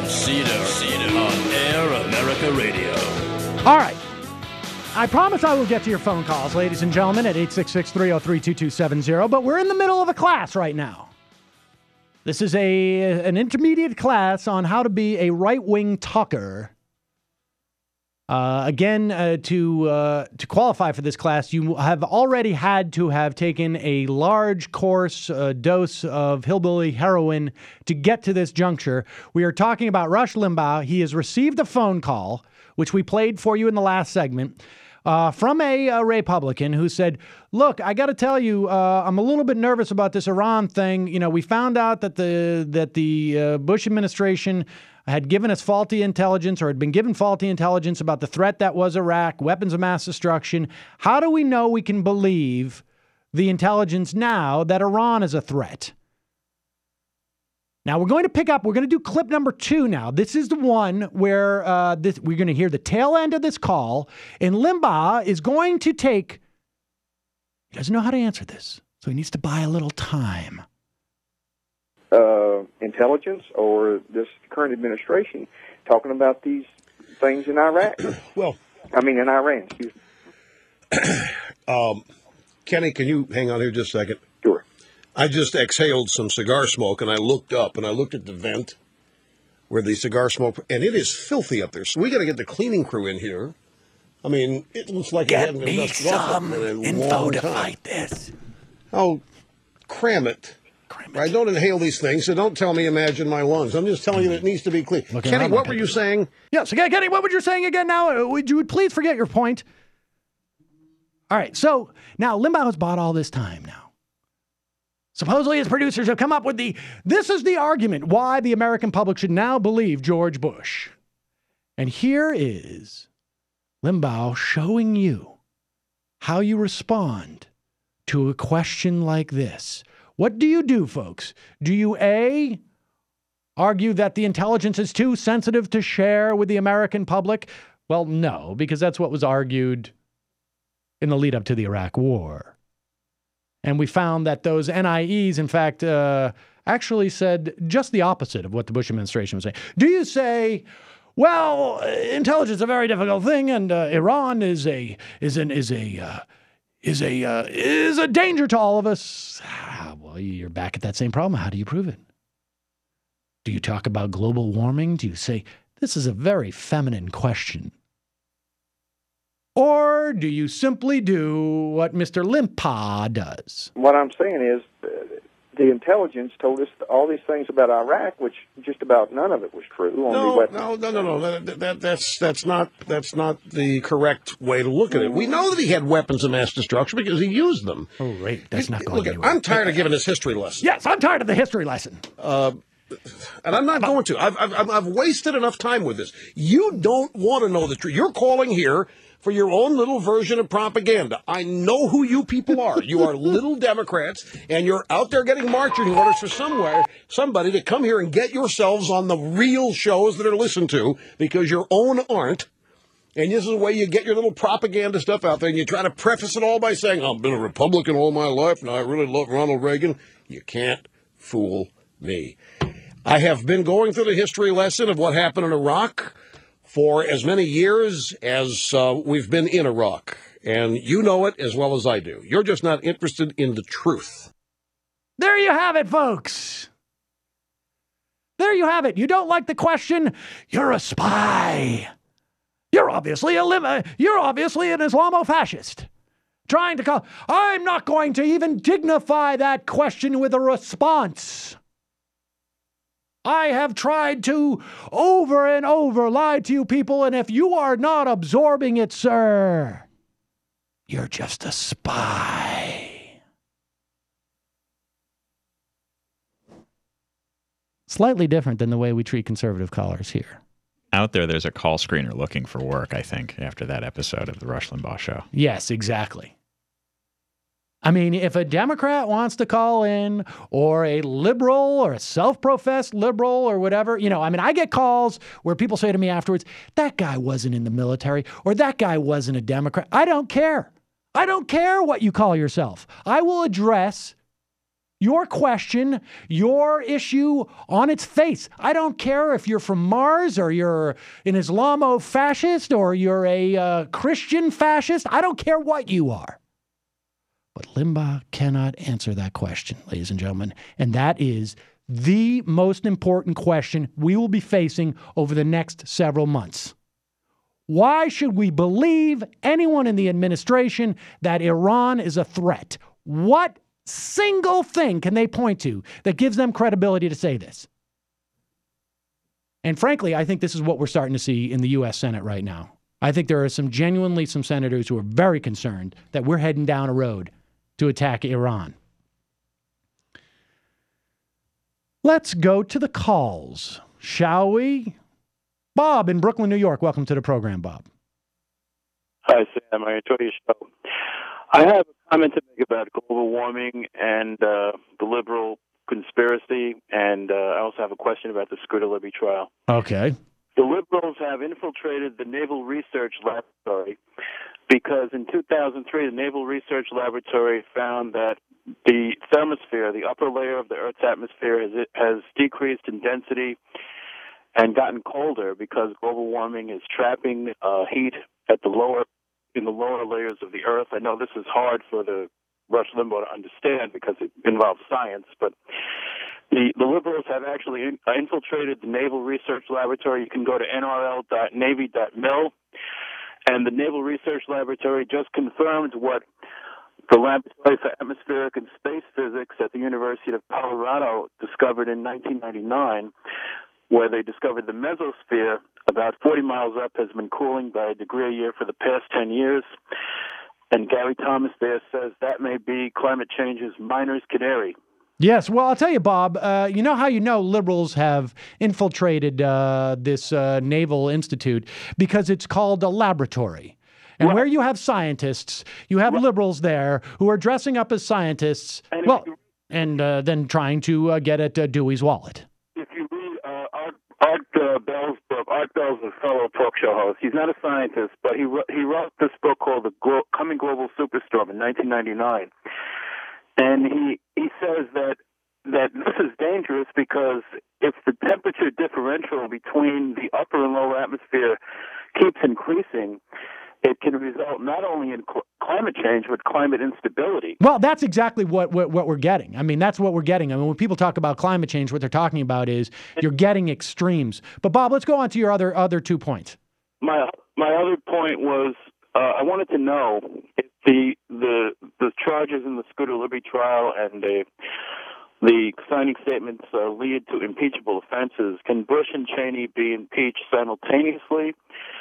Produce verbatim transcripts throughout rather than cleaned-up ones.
Cedar, Cedar on Air America Radio. All right. I promise I will get to your phone calls, ladies and gentlemen, at eight six six, three oh three, two two seven zero, but we're in the middle of a class right now. This is a an intermediate class on how to be a right-wing talker. Uh, again, uh, to uh, to qualify for this class, you have already had to have taken a large course uh, dose of hillbilly heroin to get to this juncture. We are talking about Rush Limbaugh. He has received a phone call, which we played for you in the last segment, uh, from a, a Republican who said, look, I got to tell you, uh, I'm a little bit nervous about this Iran thing. You know, we found out that the that the uh, Bush administration had given us faulty intelligence or had been given faulty intelligence about the threat that was Iraq, weapons of mass destruction. How do we know we can believe the intelligence now that Iran is a threat? Now, we're going to pick up, we're going to do clip number two now. This is the one where uh, this, we're going to hear the tail end of this call, and Limbaugh is going to take, he doesn't know how to answer this, so he needs to buy a little time. Uh, intelligence or this current administration talking about these things in Iraq. Well, I mean, in Iran, excuse me. um, Kenny, can you hang on here just a second? Sure. I just exhaled some cigar smoke, and I looked up, and I looked at the vent where the cigar smoke, and it is filthy up there. So we got to get the cleaning crew in here. I mean, it looks like Get it hadn't been me dusted off some in a info long to time. fight this. Oh, cram it. Cram it. I don't inhale these things, so don't tell me imagine my lungs. I'm just telling you that it needs to be clean. Looking Kenny, around what like were it. you saying? Yes, again, Kenny, what were you saying again now? Would you please forget your point? All right, so now Limbaugh has bought all this time now. Supposedly his producers have come up with the, this is the argument why the American public should now believe George Bush. And here is Limbaugh showing you how you respond to a question like this. What do you do, folks? Do you A, argue that the intelligence is too sensitive to share with the American public? Well, no, because that's what was argued in the lead up to the Iraq War. And we found that those N I Es, in fact, uh, actually said just the opposite of what the Bush administration was saying. Do you say, well, intelligence is a very difficult thing, and uh, Iran is a is an is a uh, is a uh, is a danger to all of us? Ah, well, you're back at that same problem. How do you prove it? Do you talk about global warming? Do you say this is a very feminine question? Or do you simply do what Mister Limbaugh does? What I'm saying is uh, the intelligence told us all these things about Iraq, which just about none of it was true. On No, the weapons. no, no, no, no. That, that, that's that's not that's not the correct way to look at it. We know that he had weapons of mass destruction because he used them. Oh, right. That's not going Look, anywhere. I'm tired of giving this history lesson. Yes, I'm tired of the history lesson. Uh, and I'm not going to. I've, I've I've wasted enough time with this. You don't want to know the truth. You're calling here for your own little version of propaganda. I know who you people are. You are little Democrats, and you're out there getting marching orders for somewhere, somebody to come here and get yourselves on the real shows that are listened to, because your own aren't. And this is the way you get your little propaganda stuff out there, and you try to preface it all by saying, I've been a Republican all my life, and I really love Ronald Reagan. You can't fool me. I have been going through the history lesson of what happened in Iraq for as many years as uh, we've been in Iraq. And you know it as well as I do. You're just not interested in the truth. There you have it, folks. There you have it. You don't like the question? You're a spy. You're obviously a lim- You're obviously an Islamo-fascist. Trying to call. I'm not going to even dignify that question with a response. I have tried to over and over lie to you people, and if you are not absorbing it, sir, you're just a spy. Slightly different than the way we treat conservative callers here. Out there, there's a call screener looking for work, I think, after that episode of the Rush Limbaugh Show. Yes, exactly. I mean, if a Democrat wants to call in, or a liberal or a self-professed liberal or whatever, you know, I mean, I get calls where people say to me afterwards, that guy wasn't in the military, or that guy wasn't a Democrat. I don't care. I don't care what you call yourself. I will address your question, your issue on its face. I don't care if you're from Mars or you're an Islamo-fascist or you're a uh, Christian fascist. I don't care what you are. But Limbaugh cannot answer that question, ladies and gentlemen. And that is the most important question we will be facing over the next several months. Why should we believe anyone in the administration that Iran is a threat? What single thing can they point to that gives them credibility to say this? And frankly, I think this is what we're starting to see in the U S Senate right now. I think there are some genuinely some senators who are very concerned that we're heading down a road to attack Iran. Let's go to the calls, shall we? Bob in Brooklyn, New York. Welcome to the program, Bob. Hi, Sam. I enjoy your show. I have a comment to make about global warming and uh, the liberal conspiracy, and uh, I also have a question about the Scooter Libby trial. Okay. The liberals have infiltrated the Naval Research Laboratory because in two thousand three, the Naval Research Laboratory found that the thermosphere, the upper layer of the Earth's atmosphere, has, has decreased in density and gotten colder because global warming is trapping uh, heat at the lower in the lower layers of the Earth. I know this is hard for the Rush Limbaugh to understand because it involves science, but the, the liberals have actually in, uh, infiltrated the Naval Research Laboratory. You can go to N R L dot navy dot mil, and the Naval Research Laboratory just confirmed what the Laboratory for Atmospheric and Space Physics at the University of Colorado discovered in nineteen ninety-nine, where they discovered the mesosphere about forty miles up has been cooling by a degree a year for the past ten years. And Gary Thomas there says that may be climate change's miner's canary. Yes, well, I'll tell you, Bob, uh, you know how you know liberals have infiltrated uh, this uh, Naval Institute? Because it's called a laboratory. And Well- where you have scientists, you have liberals there who are dressing up as scientists, And if well, you- and uh, then trying to uh, get at uh, Dewey's wallet. If you read uh, Art, Art uh, Bell's book, Art Bell's a fellow talk show host. He's not a scientist, but he wrote, he wrote this book called The Glo- Coming Global Superstorm in nineteen ninety-nine. And he he says that that this is dangerous because if the temperature differential between the upper and lower atmosphere keeps increasing, it can result not only in cl- climate change, but climate instability. Well, that's exactly what, what what we're getting. I mean, that's what we're getting. I mean, when people talk about climate change, what they're talking about is you're getting extremes. But Bob, let's go on to your other other two points. My my other point was uh, I wanted to know if the the the charges in the Scooter Libby trial and the the signing statements uh, lead to impeachable offenses. Can Bush and Cheney be impeached simultaneously?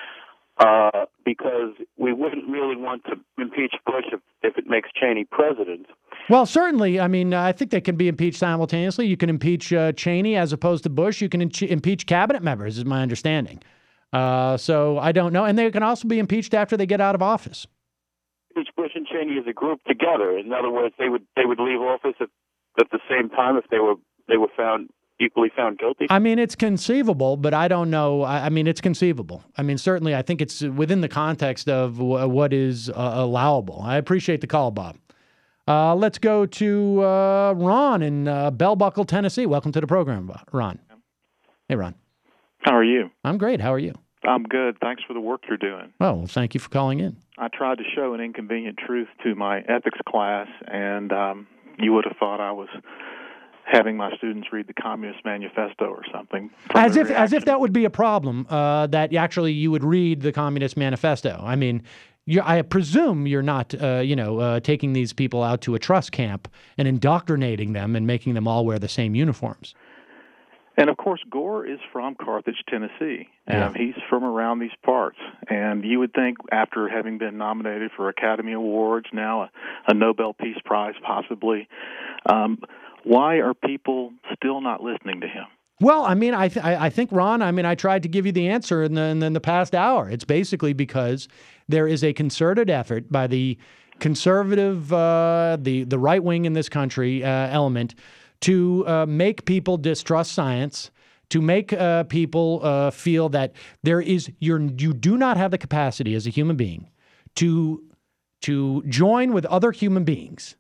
Uh, because we wouldn't really want to impeach Bush if, if it makes Cheney president. Well, certainly. I mean, I think they can be impeached simultaneously. You can impeach uh, Cheney as opposed to Bush. You can impe- impeach cabinet members, is my understanding. Uh, so I don't know. And they can also be impeached after they get out of office. Impeach Bush and Cheney as a group together. In other words, they would they would leave office at, at the same time if they were they were found equally found guilty? I mean, it's conceivable, but I don't know. I, I mean, it's conceivable. I mean, certainly, I think it's within the context of w- what is uh, allowable. I appreciate the call, Bob. Uh, let's go to uh, Ron in uh, Bell Buckle, Tennessee. Welcome to the program, Ron. Hey, Ron. How are you? I'm great. How are you? I'm good. Thanks for the work you're doing. Oh, well, thank you for calling in. I tried to show an inconvenient truth to my ethics class, and um, you would have thought I was having my students read the Communist Manifesto or something. As if, as if that would be a problem, uh, that actually you would read the Communist Manifesto. I mean, you're, I presume you're not, uh, you know, uh, taking these people out to a trust camp and indoctrinating them and making them all wear the same uniforms. And, of course, Gore is from Carthage, Tennessee. Yeah. Um, he's from around these parts. And you would think after having been nominated for Academy Awards, now a, a Nobel Peace Prize possibly, um, why are people still not listening to him? Well, I mean, I, th- I think, Ron, I mean, I tried to give you the answer in the, in the, in the past hour. It's basically because there is a concerted effort by the conservative, uh, the, the right wing in this country uh, element to uh, make people distrust science, to make uh, people uh, feel that there is you're, you do not have the capacity as a human being to to join with other human beings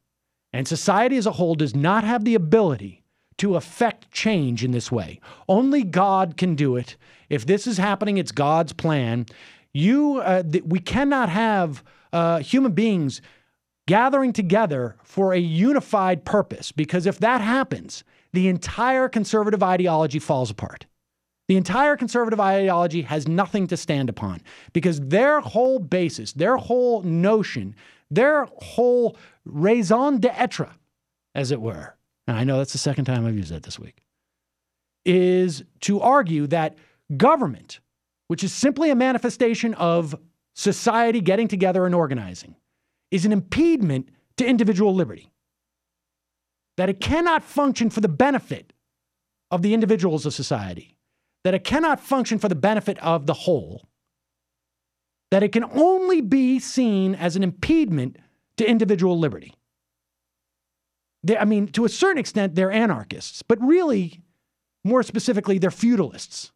And society as a whole does not have the ability to affect change in this way. Only God can do it. If this is happening, it's God's plan. You, uh, th- we cannot have uh, human beings gathering together for a unified purpose, because if that happens, the entire conservative ideology falls apart. The entire conservative ideology has nothing to stand upon, because their whole basis, their whole notion, their whole raison d'etre, as it were, and I know that's the second time I've used that this week, is to argue that government, which is simply a manifestation of society getting together and organizing, is an impediment to individual liberty. That it cannot function for the benefit of the individuals of society. That it cannot function for the benefit of the whole. That it can only be seen as an impediment to individual liberty. They, I mean, to a certain extent, they're anarchists, but really, more specifically, they're feudalists.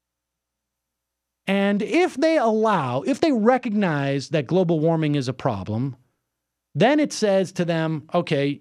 And if they allow, if they recognize that global warming is a problem, then it says to them, okay,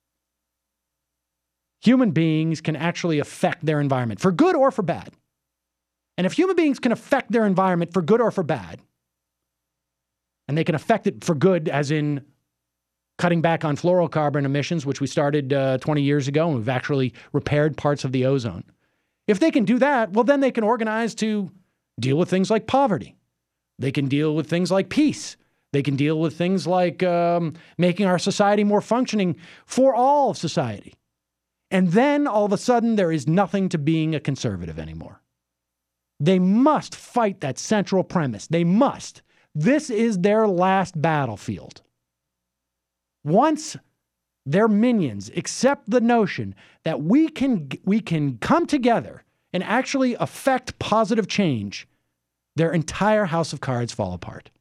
human beings can actually affect their environment for good or for bad. And if human beings can affect their environment for good or for bad, and they can affect it for good, as in cutting back on fluorocarbon emissions, which we started uh, twenty years ago, and we've actually repaired parts of the ozone. If they can do that, well, then they can organize to deal with things like poverty. They can deal with things like peace. They can deal with things like um, making our society more functioning for all of society. And then all of a sudden, there is nothing to being a conservative anymore. They must fight that central premise. They must. This is their last battlefield. Once their minions accept the notion that we can, we can come together and actually affect positive change, their entire house of cards fall apart.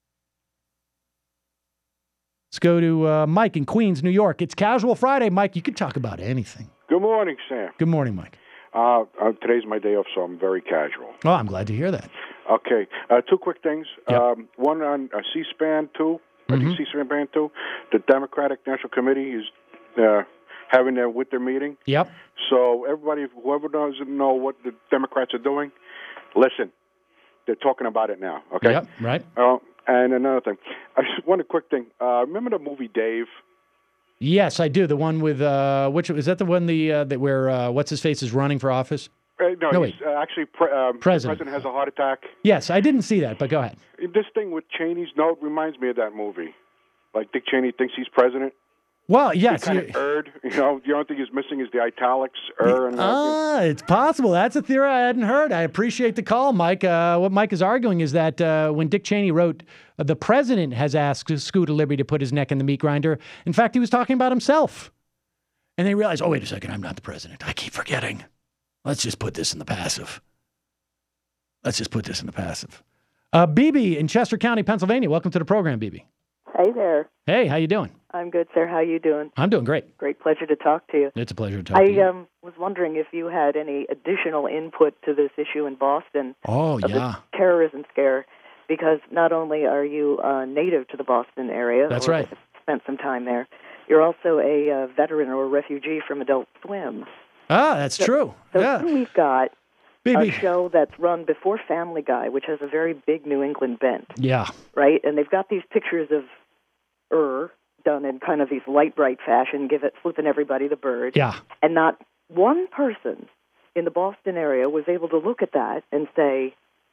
Let's go to uh, Mike in Queens, New York. It's Casual Friday. Mike, you can talk about anything. Good morning, Sam. Good morning, Mike. Uh, uh, today's my day off, so I'm very casual. Oh, I'm glad to hear that. Okay. Uh, two quick things. Yep. Um, one on uh, C-SPAN two. Mm-hmm. I think C-SPAN two. The Democratic National Committee is uh, having their with their meeting. Yep. So everybody, whoever doesn't know what the Democrats are doing, listen. They're talking about it now. Okay. Yep. Right. Uh, and another thing, I just want a quick thing. Uh, remember the movie Dave? Yes, I do. The one with uh, which is that the one the uh, that where uh, what's his face is running for office? Uh, no, No, he's, wait. uh, actually, pre- um, President. the president has a heart attack. Yes, I didn't see that, but go ahead. This thing with Cheney's note reminds me of that movie. Like Dick Cheney thinks he's president. Well, yes. Kind you- of erred. You know, the only thing he's missing is the italics. Er and Ah, it's possible. That's a theory I hadn't heard. I appreciate the call, Mike. Uh, what Mike is arguing is that uh, when Dick Cheney wrote, uh, the president has asked Scooter Libby to put his neck in the meat grinder, in fact, he was talking about himself. And they realized, oh, wait a second, I'm not the president. I keep forgetting. Let's just put this in the passive. Let's just put this in the passive. Uh, B B in Chester County, Pennsylvania. Welcome to the program, B B. Hey there. Hey, how you doing? I'm good, sir. How you doing? I'm doing great. Great pleasure to talk to you. It's a pleasure to talk to I you. um, was wondering if you had any additional input to this issue in Boston. Oh, of yeah. The terrorism scare, because not only are you uh, native to the Boston area, That's or right. spent some time there, you're also a uh, veteran or a refugee from Adult Swim. Ah, that's So- true. So yeah. here we've got B B. a show that's run before Family Guy, which has a very big New England bent, Yeah. right? And they've got these pictures of Ur done in kind of these light bright fashion, give it flipping everybody the bird. Yeah. And not one person in the Boston area was able to look at that and say,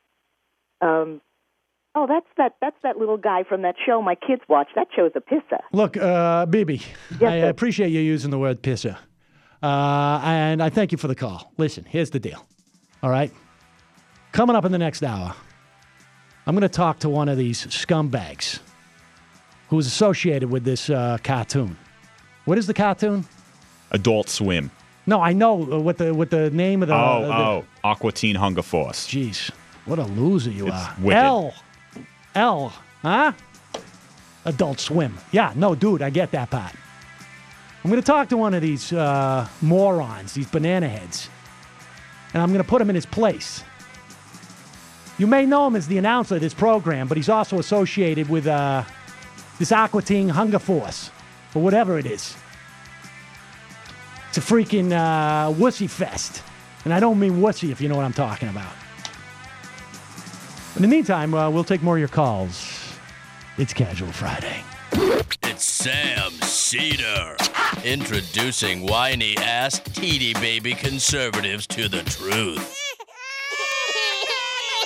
um, "Oh, that's that that's that little guy from that show my kids watch. That show's a pisser." Look, uh, B B, Yes, I sir. appreciate you using the word pisser. Uh, and I thank you for the call. Listen, here's the deal. All right? Coming up in the next hour, I'm going to talk to one of these scumbags who's associated with this uh, cartoon. What is the cartoon? Adult Swim. No, I know uh, what the what the name of the... oh, the, oh, Aqua Teen Hunger Force. Jeez, what a loser you It's are. wicked. L. L. Huh? Adult Swim. Yeah, no, dude, I get that part. I'm going to talk to one of these uh, morons, these banana heads, and I'm going to put him in his place. You may know him as the announcer of this program, but he's also associated with uh, this Aqua Teen Hunger Force, or whatever it is. It's a freaking uh, wussy fest. And I don't mean wussy, if you know what I'm talking about. In the meantime, uh, we'll take more of your calls. It's Casual Friday. It's Sam Cedar introducing whiny-ass, teeny-baby conservatives to the truth.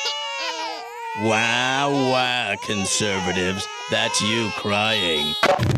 Wow, wow, conservatives. That's you crying.